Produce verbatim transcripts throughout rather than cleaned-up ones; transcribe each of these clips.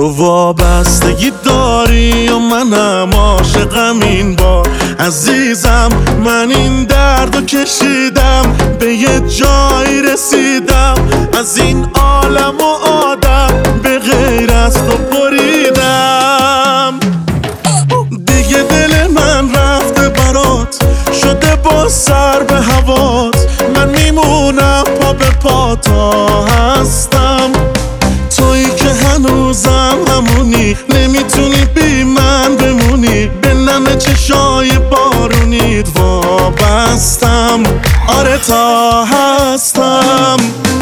تو وابستگی داری و منم عاشقم این بار. عزیزم من این دردو کشیدم، به یه جایی رسیدم، از این عالم و آدم به غیر از تو بریدم. دیگه دل من رفته برات، شده با سر به هوات، من میمونم پا به پا تا هستم. تویی که هنوزم همونی، نمیتونی بی من بمونی، به نم چشای بارونیت وابستم. آره تا هستم.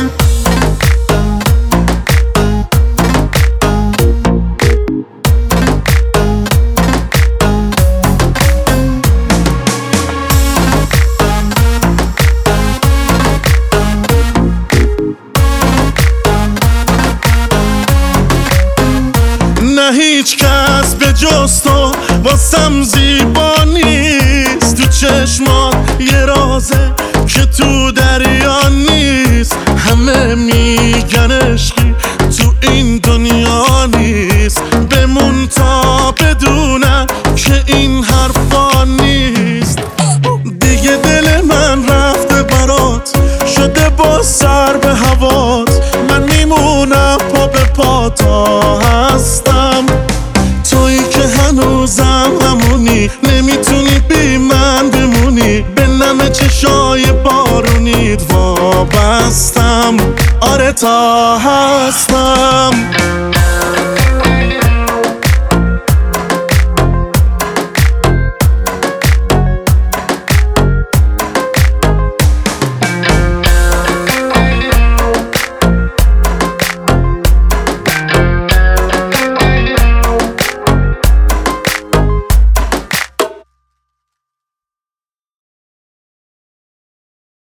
نه هیچ کس به جز تو واسم زیبا نیست، تو چشمات یه رازه که تو دریا نیست. همه میگن عشقی تو این دنیا نیست، بمون تا بدونن که این حرفا نیست. دیگه دل من رفته برات، شده با سر به هوات، من میمونم پا به پا تا هستم. تویی که هنوزم همونی، نمیتونی بی من بمونی، به نم چشای بارونیت وابستم. آره تا هستم.